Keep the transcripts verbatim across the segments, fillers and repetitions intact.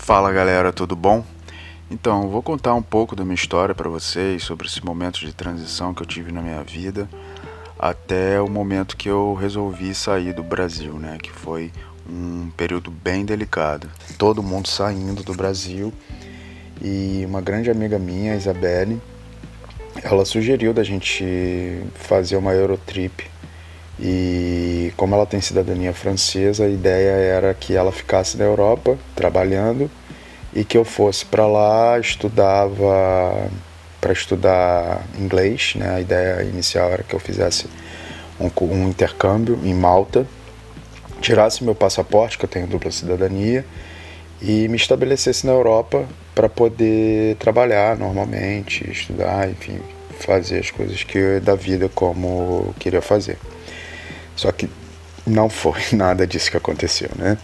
Fala galera, tudo bom? Então, eu vou contar um pouco da minha história para vocês sobre esse momento de transição que eu tive na minha vida até o momento que eu resolvi sair do Brasil, né? Que foi um período bem delicado. Todo mundo saindo do Brasil e uma grande amiga minha, Isabelle, ela sugeriu da gente fazer uma Eurotrip. E como ela tem cidadania francesa, a ideia era que ela ficasse na Europa trabalhando e que eu fosse para lá, estudava para estudar inglês, né? A ideia inicial era que eu fizesse um, um intercâmbio em Malta, tirasse meu passaporte, que eu tenho dupla cidadania, e me estabelecesse na Europa para poder trabalhar normalmente, estudar, enfim, fazer as coisas que da vida como eu queria fazer. Só que não foi nada disso que aconteceu, né?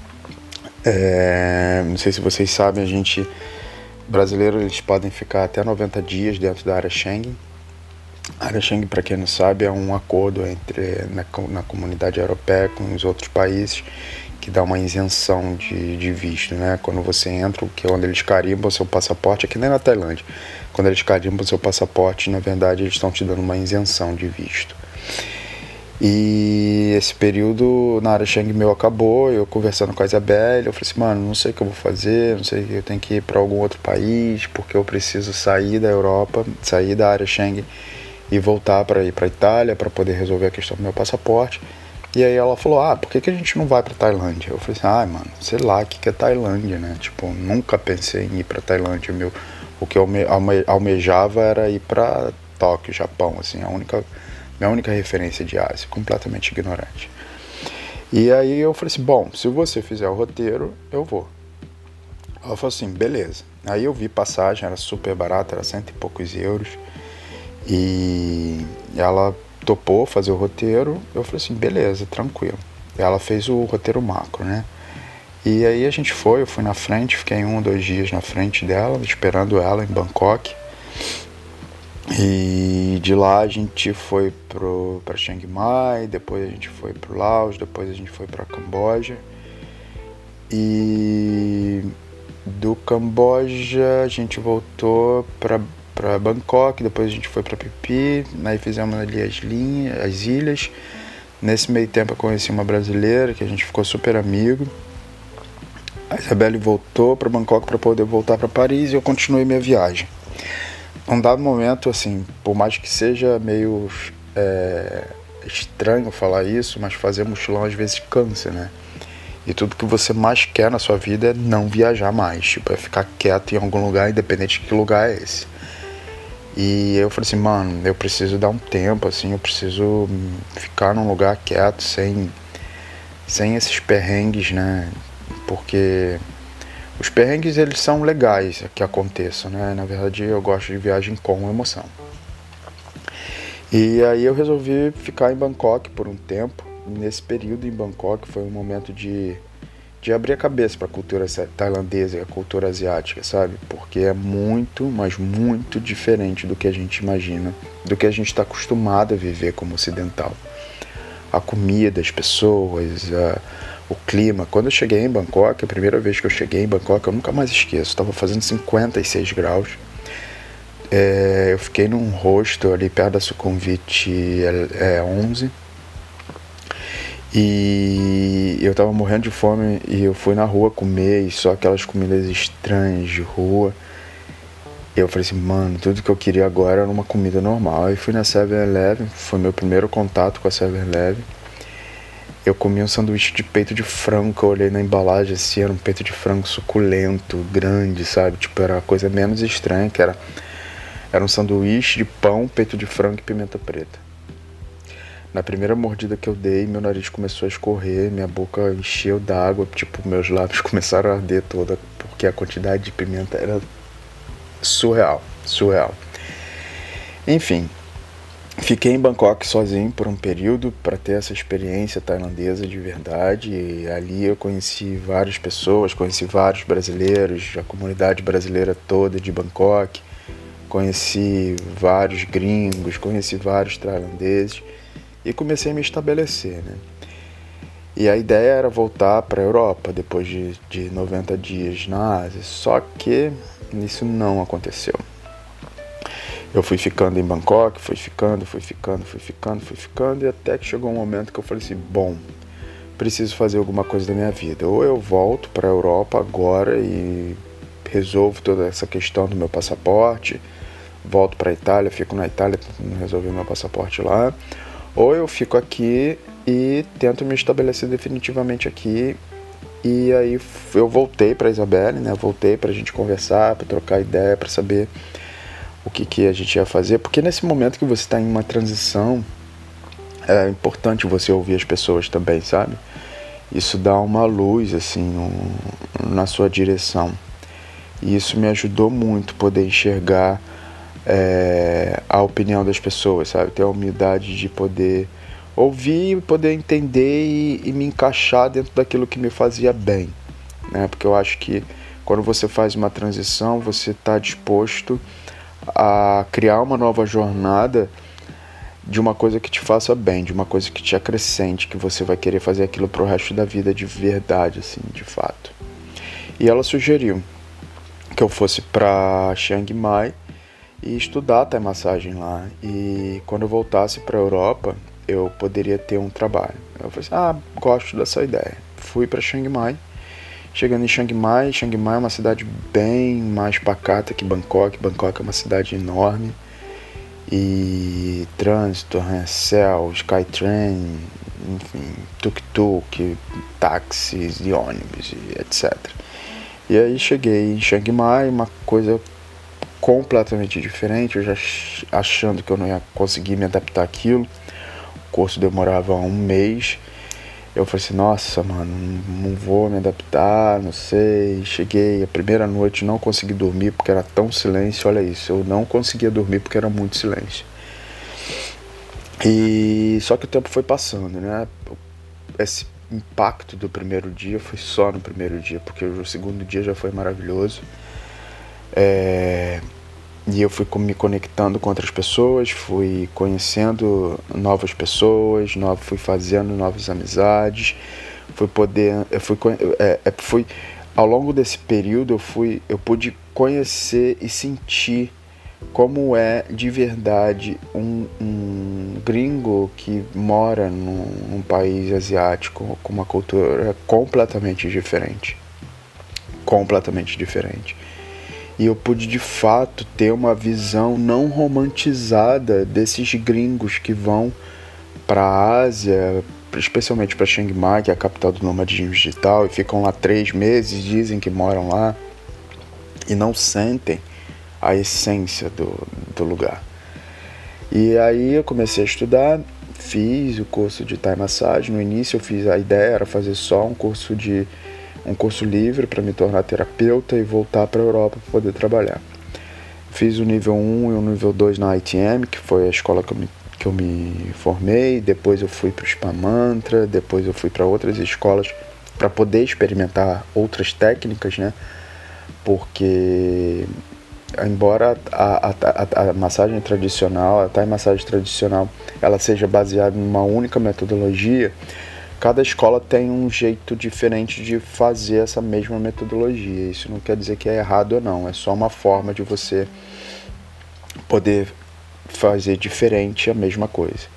É, não sei se vocês sabem, a gente, brasileiros, eles podem ficar até noventa dias dentro da área Schengen. A área Schengen, para quem não sabe, é um acordo entre na, na comunidade europeia com os outros países que dá uma isenção de, de visto, né? Quando você entra, que é onde eles carimbam o seu passaporte, aqui nem na Tailândia, quando eles carimbam o seu passaporte, na verdade, eles estão te dando uma isenção de visto. E esse período na área Schengen meu acabou, eu conversando com a Isabelle, eu falei assim, mano, não sei o que eu vou fazer, não sei, eu tenho que ir para algum outro país, porque eu preciso sair da Europa, sair da área Schengen e voltar para ir para Itália para poder resolver a questão do meu passaporte. E aí ela falou, ah, por que, que a gente não vai para Tailândia? Eu falei assim, ah, mano, sei lá, o que, que é Tailândia, né? Tipo, nunca pensei em ir para Tailândia, meu, o que eu alme, almejava era ir para Tóquio, Japão, assim, a única... Minha única referência de Ásia, completamente ignorante. E aí eu falei assim, bom, se você fizer o roteiro, eu vou. Ela falou assim, beleza. Aí eu vi passagem, era super barata, era cento e poucos euros. E ela topou fazer o roteiro, eu falei assim, beleza, tranquilo. E ela fez o roteiro macro, né? E aí a gente foi, eu fui na frente, fiquei um ou dois dias na frente dela, esperando ela em Bangkok. E de lá a gente foi para Chiang Mai, depois a gente foi para o Laos, depois a gente foi para Camboja. E do Camboja a gente voltou para Bangkok, depois a gente foi para Phi Phi, aí fizemos ali as linhas, as ilhas. Nesse meio tempo eu conheci uma brasileira que a gente ficou super amigo. A Isabelle voltou para Bangkok para poder voltar para Paris e eu continuei minha viagem. Num dado momento, assim, por mais que seja meio é, estranho falar isso, mas fazer mochilão às vezes cansa, né? E tudo que você mais quer na sua vida é não viajar mais, tipo, é ficar quieto em algum lugar, independente de que lugar é esse. E eu falei assim, mano, eu preciso dar um tempo, assim, eu preciso ficar num lugar quieto, sem, sem esses perrengues, né? Porque... os perrengues, eles são legais que aconteçam, né? Na verdade, eu gosto de viagem com emoção. E aí eu resolvi ficar em Bangkok por um tempo. Nesse período em Bangkok foi um momento de, de abrir a cabeça para a cultura tailandesa e a cultura asiática, sabe? Porque é muito, mas muito diferente do que a gente imagina, do que a gente está acostumado a viver como ocidental. A comida, as pessoas, a... o clima. Quando eu cheguei em Bangkok, a primeira vez que eu cheguei em Bangkok, eu nunca mais esqueço, estava fazendo cinquenta e seis graus. É, eu fiquei num hostel ali perto da Sukhumvit é, onze. E eu tava morrendo de fome e eu fui na rua comer e só aquelas comidas estranhas de rua. E eu falei assim, mano, tudo que eu queria agora era uma comida normal. E fui na seven eleven, foi meu primeiro contato com a seven eleven. Eu comi um sanduíche de peito de frango, eu olhei na embalagem assim, era um peito de frango suculento, grande, sabe? Tipo, era a coisa menos estranha, que era, era um sanduíche de pão, peito de frango e pimenta preta. Na primeira mordida que eu dei, meu nariz começou a escorrer, minha boca encheu d'água, tipo, meus lábios começaram a arder toda, porque a quantidade de pimenta era surreal, surreal. Enfim... fiquei em Bangkok sozinho por um período para ter essa experiência tailandesa de verdade. E ali eu conheci várias pessoas, conheci vários brasileiros, a comunidade brasileira toda de Bangkok. Conheci vários gringos, conheci vários tailandeses e comecei a me estabelecer, né? E a ideia era voltar para a Europa depois de, de noventa dias na Ásia, só que isso não aconteceu. Eu fui ficando em Bangkok, fui ficando, fui ficando, fui ficando, fui ficando, e até que chegou um momento que eu falei assim, bom, preciso fazer alguma coisa da minha vida. Ou eu volto para a Europa agora e resolvo toda essa questão do meu passaporte, volto para a Itália, fico na Itália tentando resolver meu passaporte lá, ou eu fico aqui e tento me estabelecer definitivamente aqui. E aí eu voltei para a Isabelle, né? Voltei para a gente conversar, para trocar ideia, para saber o que, que a gente ia fazer, porque nesse momento que você está em uma transição, é importante você ouvir as pessoas também, sabe? Isso dá uma luz, assim, no, na sua direção. E isso me ajudou muito, poder enxergar é, a opinião das pessoas, sabe? Ter a humildade de poder ouvir, poder entender e, e me encaixar dentro daquilo que me fazia bem, né? Porque eu acho que quando você faz uma transição, você está disposto a criar uma nova jornada de uma coisa que te faça bem, de uma coisa que te acrescente, que você vai querer fazer aquilo pro resto da vida de verdade, assim, de fato. E ela sugeriu que eu fosse para Chiang Mai e estudar Thai massagem lá. E quando eu voltasse para a Europa, eu poderia ter um trabalho. Eu falei assim, ah, gosto dessa ideia. Fui para Chiang Mai. Chegando em Chiang Mai, Chiang Mai é uma cidade bem mais pacata que Bangkok. Bangkok é uma cidade enorme. E trânsito, arranha-céu, Skytrain, enfim, tuk-tuk, táxis e ônibus, e etcétera. E aí cheguei em Chiang Mai, uma coisa completamente diferente, eu já achando que eu não ia conseguir me adaptar àquilo. O curso demorava um mês. Eu falei assim, nossa, mano, não vou me adaptar, não sei. Cheguei, a primeira noite não consegui dormir porque era tão silêncio, olha isso. Eu não conseguia dormir porque era muito silêncio. E só que o tempo foi passando, né? Esse impacto do primeiro dia foi só no primeiro dia, porque o segundo dia já foi maravilhoso. É... E eu fui me conectando com outras pessoas, fui conhecendo novas pessoas, no, fui fazendo novas amizades, fui poder, eu fui, é, é, fui, ao longo desse período eu fui, eu pude conhecer e sentir como é de verdade um, um gringo que mora num, num país asiático com uma cultura completamente diferente, completamente diferente. E eu pude de fato ter uma visão não romantizada desses gringos que vão para a Ásia, especialmente para Chiang Mai, que é a capital do nomadismo digital, e ficam lá três meses, dizem que moram lá, e não sentem a essência do, do lugar. E aí eu comecei a estudar, fiz o curso de Thai Massagem. No início eu fiz, a ideia era fazer só um curso de um curso livre para me tornar terapeuta e voltar para a Europa para poder trabalhar. Fiz o nível um e o nível dois na I T M, que foi a escola que eu me, que eu me formei. Depois eu fui para o Spa Mantra, depois eu fui para outras escolas para poder experimentar outras técnicas, né? Porque embora a, a, a, a massagem tradicional, a Thai massagem tradicional, ela seja baseada numa única metodologia, cada escola tem um jeito diferente de fazer essa mesma metodologia. Isso não quer dizer que é errado ou não, é só uma forma de você poder fazer diferente a mesma coisa.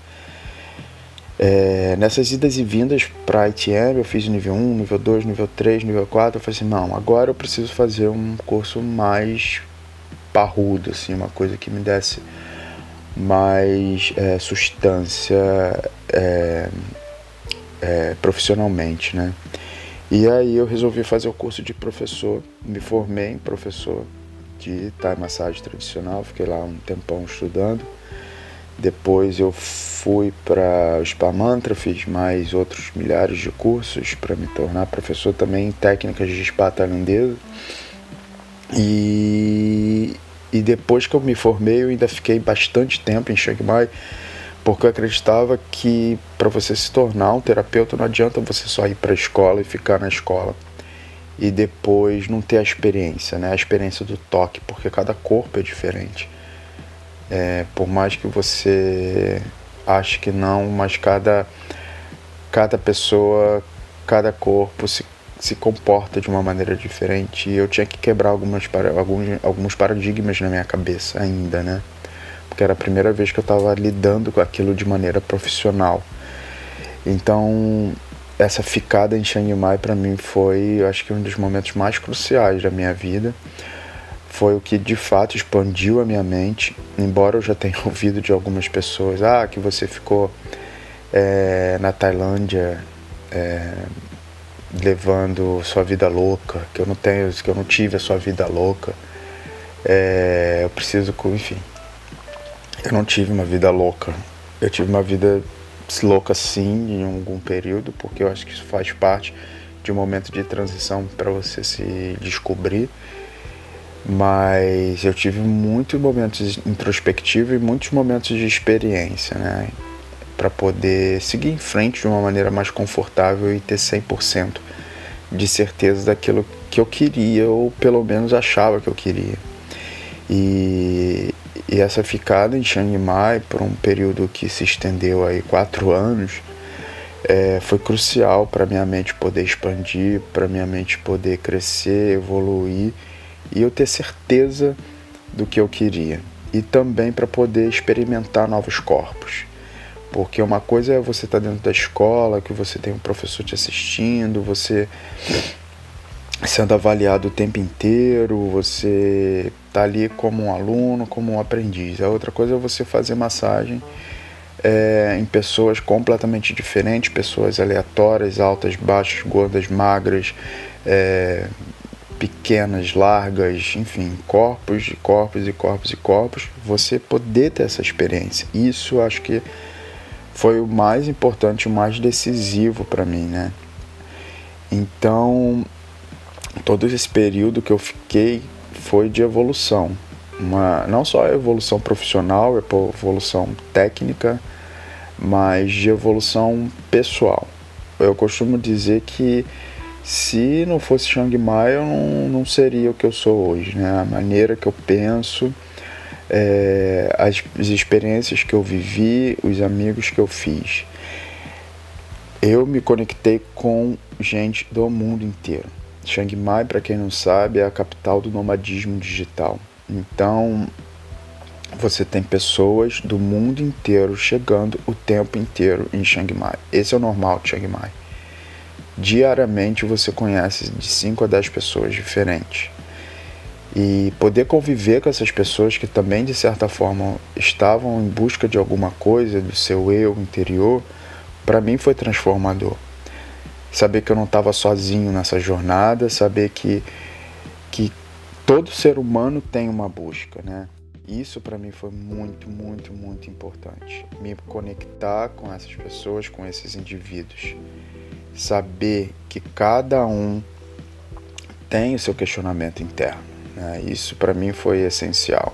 É, nessas idas e vindas para a I T M, eu fiz nível um, nível dois, nível três, nível quatro. Eu falei assim, não, agora eu preciso fazer um curso mais parrudo, assim, uma coisa que me desse mais é, substância é, é, profissionalmente, né? E aí eu resolvi fazer o curso de professor, me formei em professor de Thai massagem tradicional, fiquei lá um tempão estudando. Depois eu fui para o Spa Mantra, fiz mais outros milhares de cursos para me tornar professor também em técnicas de spa tailandesa. E, e depois que eu me formei, eu ainda fiquei bastante tempo em Chiang Mai, porque eu acreditava que para você se tornar um terapeuta não adianta você só ir para a escola e ficar na escola e depois não ter a experiência, né? A experiência do toque, porque cada corpo é diferente. É, por mais que você ache que não, mas cada cada pessoa, cada corpo se, se comporta de uma maneira diferente, e eu tinha que quebrar algumas, alguns, alguns paradigmas na minha cabeça ainda, né? Porque era a primeira vez que eu estava lidando com aquilo de maneira profissional. Então, essa ficada em Chiang Mai para mim foi, eu acho que um dos momentos mais cruciais da minha vida. Foi o que de fato expandiu a minha mente, embora eu já tenha ouvido de algumas pessoas, ah, que você ficou é, na Tailândia é, levando sua vida louca, que eu não tenho, que eu não tive a sua vida louca. É, eu preciso, enfim, eu não tive uma vida louca. Eu tive uma vida louca sim em algum período, porque eu acho que isso faz parte de um momento de transição para você se descobrir. Mas eu tive muitos momentos introspectivos e muitos momentos de experiência, né? Para poder seguir em frente de uma maneira mais confortável e ter cem por cento de certeza daquilo que eu queria, ou pelo menos achava que eu queria. E, e essa ficada em Chiang Mai por um período que se estendeu aí quatro anos é, foi crucial para minha mente poder expandir, para minha mente poder crescer, evoluir e eu ter certeza do que eu queria. E também para poder experimentar novos corpos. Porque uma coisa é você estar dentro da escola, que você tem um professor te assistindo, você sendo avaliado o tempo inteiro, você tá ali como um aluno, como um aprendiz. A outra coisa é você fazer massagem é, em pessoas completamente diferentes, pessoas aleatórias, altas, baixas, gordas, magras, é, pequenas, largas, enfim, corpos e corpos e corpos e corpos, você poder ter essa experiência. Isso acho que foi o mais importante, o mais decisivo para mim, né? Então, todo esse período que eu fiquei foi de evolução. Uma, não só a evolução profissional, a evolução técnica, mas de evolução pessoal. Eu costumo dizer que se não fosse Chiang Mai, eu não, não seria o que eu sou hoje, né? A maneira que eu penso, é, as, as experiências que eu vivi, os amigos que eu fiz. Eu me conectei com gente do mundo inteiro. Chiang Mai, para quem não sabe, é a capital do nomadismo digital. Então, você tem pessoas do mundo inteiro chegando o tempo inteiro em Chiang Mai. Esse é o normal de Chiang Mai. Diariamente você conhece de cinco a dez pessoas diferentes. E poder conviver com essas pessoas que também, de certa forma, estavam em busca de alguma coisa, do seu eu interior, para mim foi transformador. Saber que eu não estava sozinho nessa jornada, saber que, que todo ser humano tem uma busca, né? Isso para mim foi muito, muito, muito importante. Me conectar com essas pessoas, com esses indivíduos. Saber que cada um tem o seu questionamento interno, né? Isso para mim foi essencial.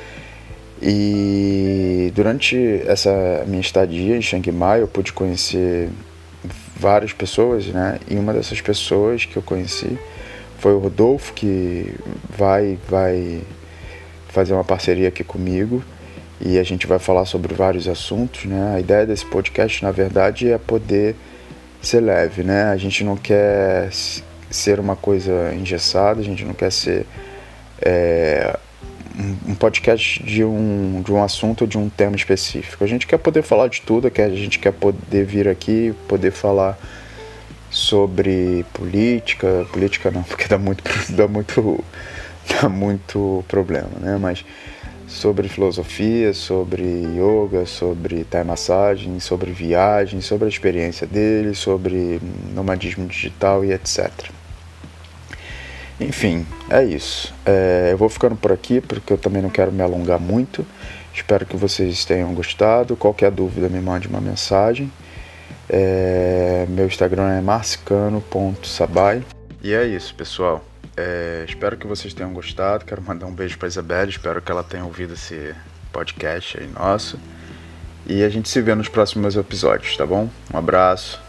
E durante essa minha estadia em Chiang Mai eu pude conhecer várias pessoas, né? E uma dessas pessoas que eu conheci foi o Rodolfo, que vai, vai fazer uma parceria aqui comigo e a gente vai falar sobre vários assuntos, né? A ideia desse podcast, na verdade, é poder ser leve, né? A gente não quer ser uma coisa engessada, a gente não quer ser é, um podcast de um, de um assunto ou de um tema específico. A gente quer poder falar de tudo, a gente quer poder vir aqui, poder falar sobre política, política não, porque dá muito, dá muito, dá muito problema, né? Mas sobre filosofia, sobre yoga, sobre thai massagem, sobre viagem, sobre a experiência dele, sobre nomadismo digital e etcétera. Enfim, é isso. É, eu vou ficando por aqui porque eu também não quero me alongar muito. Espero que vocês tenham gostado. Qualquer dúvida, me mande uma mensagem. É, meu Instagram é marcicano ponto sabai. E é isso, pessoal. É, espero que vocês tenham gostado. Quero mandar um beijo para Isabelle. Espero que ela tenha ouvido esse podcast aí nosso. E a gente se vê nos próximos episódios, tá bom? Um abraço.